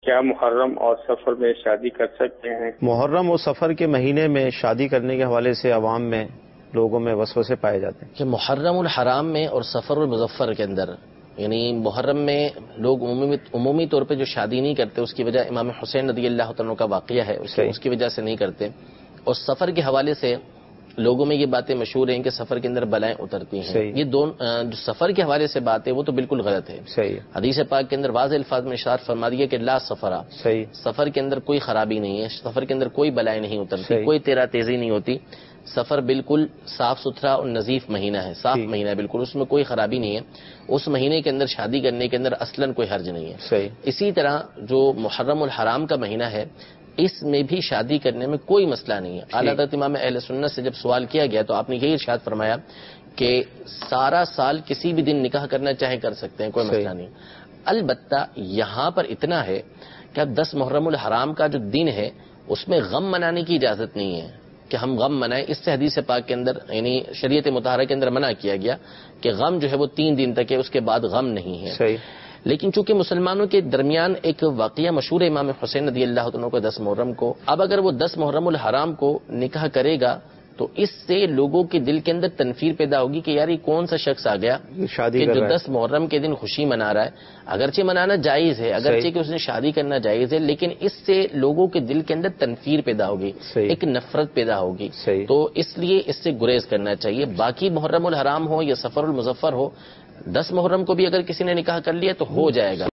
کیا محرم اور سفر میں شادی کر سکتے ہیں؟ محرم اور سفر کے مہینے میں شادی کرنے کے حوالے سے عوام میں لوگوں میں وسوسے پائے جاتے ہیں کہ محرم الحرام میں اور سفر المظفر کے اندر، یعنی محرم میں لوگ عمومی طور پہ جو شادی نہیں کرتے، اس کی وجہ امام حسین رضی اللہ تعالیٰ کا واقعہ ہے، اس کی وجہ سے نہیں کرتے. اور سفر کے حوالے سے لوگوں میں یہ باتیں مشہور ہیں کہ سفر کے اندر بلائیں اترتی ہیں. یہ دونوں جو سفر کے حوالے سے بات ہے وہ تو بالکل غلط ہے. حدیث پاک کے اندر واضح الفاظ میں ارشاد فرما دیا کہ لا سفرا، سفر کے اندر کوئی خرابی نہیں ہے، سفر کے اندر کوئی بلائیں نہیں اترتی، کوئی تیرا تیزی نہیں ہوتی. سفر بالکل صاف ستھرا اور نظیف مہینہ ہے، صاف مہینہ ہے بالکل، اس میں کوئی خرابی نہیں ہے. اس مہینے کے اندر شادی کرنے کے اندر اصلاً کوئی حرج نہیں ہے. اسی طرح جو محرم الحرام کا مہینہ ہے، اس میں بھی شادی کرنے میں کوئی مسئلہ نہیں ہے. اعلیٰ حضرت امام اہل سنت سے جب سوال کیا گیا تو آپ نے یہی ارشاد فرمایا کہ سارا سال کسی بھی دن نکاح کرنا چاہے کر سکتے ہیں، کوئی مسئلہ نہیں. البتہ یہاں پر اتنا ہے کہ اب 10 محرم الحرام کا جو دن ہے اس میں غم منانے کی اجازت نہیں ہے کہ ہم غم منائیں. اس سے حدیث پاک کے اندر یعنی شریعت مطہرہ کے اندر منع کیا گیا کہ غم جو ہے وہ 3 دن تک ہے، اس کے بعد غم نہیں ہے. لیکن چونکہ مسلمانوں کے درمیان ایک واقعہ مشہور ہے امام حسین رضی اللہ عنہ کو 10 محرم کو، اب اگر وہ 10 محرم الحرام کو نکاح کرے گا تو اس سے لوگوں کے دل کے اندر تنفیر پیدا ہوگی کہ یار یہ کون سا شخص آ گیا کہ جو 10 محرم کے دن خوشی منا رہا ہے. اگرچہ منانا جائز ہے، اگرچہ کہ اس نے شادی کرنا جائز ہے، لیکن اس سے لوگوں کے دل کے اندر تنفیر پیدا ہوگی، ایک نفرت پیدا ہوگی. تو اس لیے اس سے گریز کرنا چاہیے. باقی محرم الحرام ہو یا سفر المظفر ہو، 10 محرم کو بھی اگر کسی نے نکاح کر لیا تو ہو جائے گا.